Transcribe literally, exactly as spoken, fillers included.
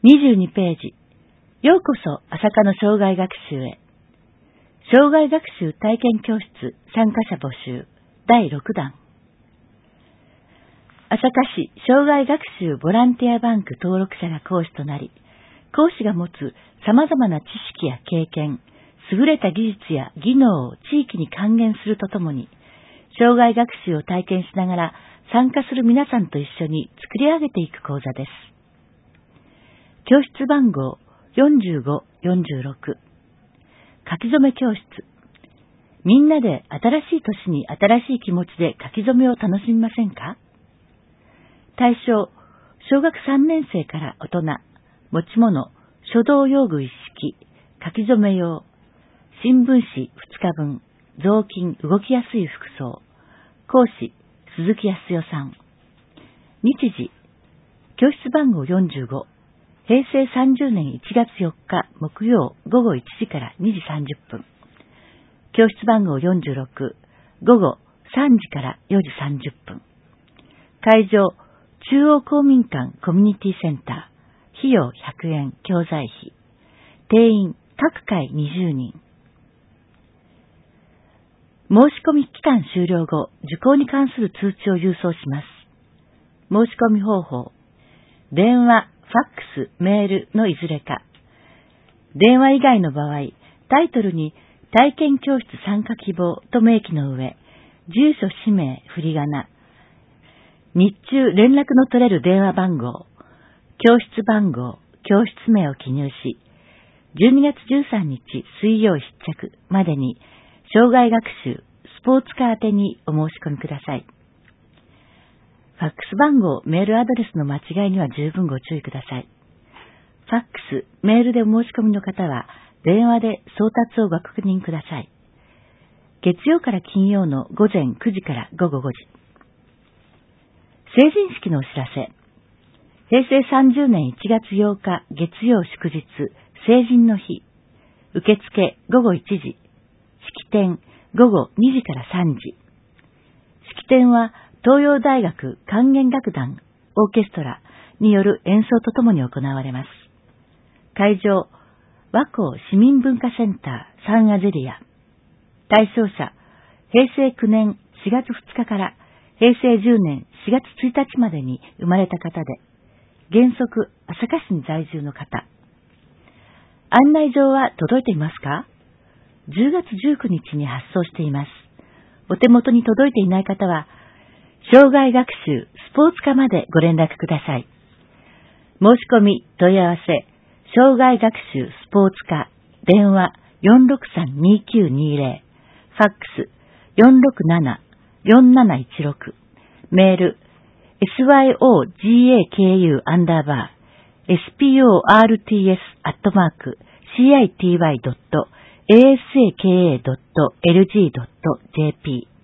にじゅうにページ。ようこそ朝霞の障害学習へ。障害学習体験教室参加者募集だいろくだん。朝霞市障害学習ボランティアバンク登録者が講師となり、講師が持つ様々な知識や経験、優れた技術や技能を地域に還元するとともに、障害学習を体験しながら参加する皆さんと一緒に作り上げていく講座です。教室番号よんじゅうご、よんじゅうろく。書き初め教室。みんなで新しい年に新しい気持ちで書き初めを楽しみませんか？対象、小学さんねん生から大人、持ち物、書道用具一式、書き初め用、新聞紙ふつかぶん、雑巾動きやすい服装、講師、鈴木康代さん。日時、教室番号よんじゅうご、へいせいさんじゅうねんいちがつよっか木曜ごごいちじからにじさんじゅっぷん。教室番号よんじゅうろく、ごごさんじからよじさんじゅっぷん。会場、中央公民館コミュニティセンター。費用ひゃくえん、教材費。定員、各回にじゅうにん。申し込み期間終了後、受講に関する通知を郵送します。申し込み方法。電話、ファックス、メールのいずれか。電話以外の場合、タイトルに体験教室参加希望と明記の上、住所、氏名、振り仮名、日中連絡の取れる電話番号、教室番号、教室名を記入し、じゅうにがつじゅうさんにち水曜必着までに、障害学習、スポーツ科宛てにお申し込みください。ファックス番号、メールアドレスの間違いには十分ご注意ください。ファックス、メールでお申し込みの方は、電話で送達をご確認ください。月曜から金曜のごぜんくじからごごごじ。成人式のお知らせ。へいせいさんじゅうねんいちがつようか月曜祝日、成人の日。受付ごごいちじ。式典ごごにじからさんじ。式典は東洋大学管弦楽団オーケストラによる演奏とともに行われます。会場、和光市民文化センターサンアゼリア。対象者、へいせいきゅうねんしがつふつかからへいせいじゅうねんしがつついたちまでに生まれた方で、原則朝霞市に在住の方。案内状は届いていますか？じゅうがつじゅうくにちに発送しています。お手元に届いていない方は、障害学習スポーツ課までご連絡ください。申し込み問い合わせ、障害学習スポーツ課、電話 よんろくさんにきゅうにぜろ、ファックス よんろくななよんなないちろく、メール エスワイオージーエーケーユー アンダーバー エスピーオーアールティーエス アットマーク シーアイティーワイ ドット エーエスエーケーエー ドット エルジー ドット ジェーピー